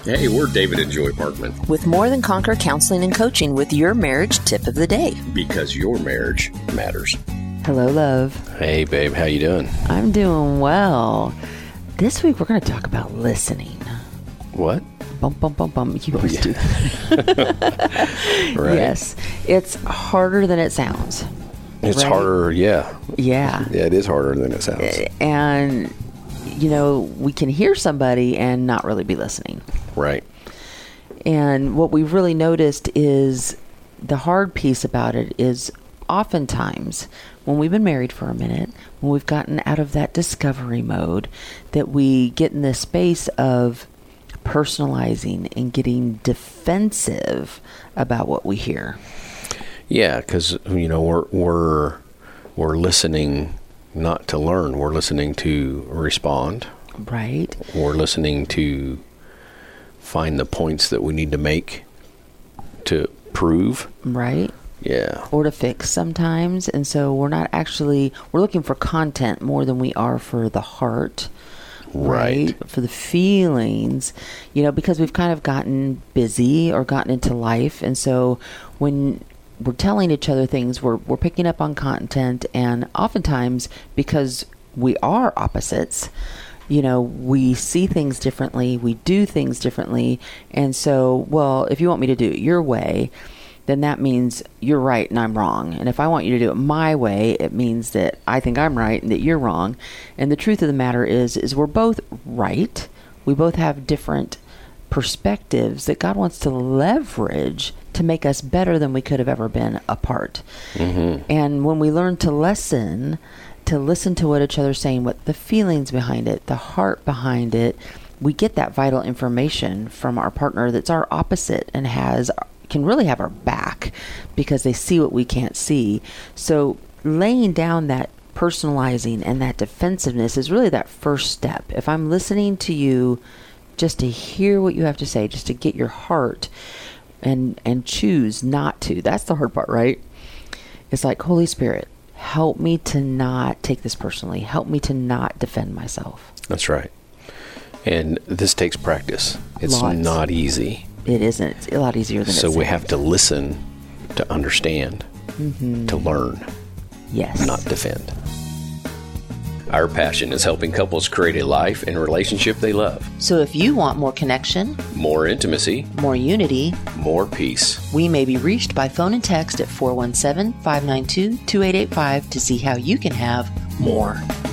Hey, we're David and Joy Parkman. With More Than Conquer Counseling and Coaching with your marriage tip of the day. Because your marriage matters. Hello, love. Hey, babe. How you doing? I'm doing well. This week, we're going to talk about listening. What? Bum, bum, bum, bum. You always do that. Right. Yes. It's harder than it sounds. It's right? harder, yeah. Yeah. Yeah, it is harder than it sounds. And, you know, we can hear somebody and not really be listening. Right. And what we've really noticed is the hard piece about it is oftentimes when we've been married for a minute, when we've gotten out of that discovery mode, that we get in this space of personalizing and getting defensive about what we hear. Yeah, because, you know, we're listening not to learn. We're listening to respond. Right. We're listening to find the points that we need to make to prove. Right. Yeah. Or to fix sometimes. And so we're looking for content more than we are for the heart. Right. For the feelings, you know, because we've kind of gotten busy or gotten into life. And so when we're telling each other things, we're picking up on content. And oftentimes, because we are opposites, you know, we see things differently, we do things differently. And so, well, if you want me to do it your way, then that means you're right and I'm wrong. And if I want you to do it my way, it means that I think I'm right and that you're wrong. And the truth of the matter is we're both right. We both have different perspectives that God wants to leverage to make us better than we could have ever been apart. Mm-hmm. And when we learn to listen to what each other's saying, what the feelings behind it, the heart behind it, we get that vital information from our partner that's our opposite and can really have our back because they see what we can't see. So laying down that personalizing and that defensiveness is really that first step. If I'm listening to you just to hear what you have to say, just to get your heart and choose not to, that's the hard part, right? It's like, Holy Spirit, help me to not take this personally. Help me to not defend myself. That's right. And this takes practice. It's not easy. It isn't. It's a lot easier than it sounds. So we have to listen to understand, to learn, yes, not defend. Our passion is helping couples create a life and relationship they love. So if you want more connection, more intimacy, more unity, more peace, we may be reached by phone and text at 417-592-2885 to see how you can have more.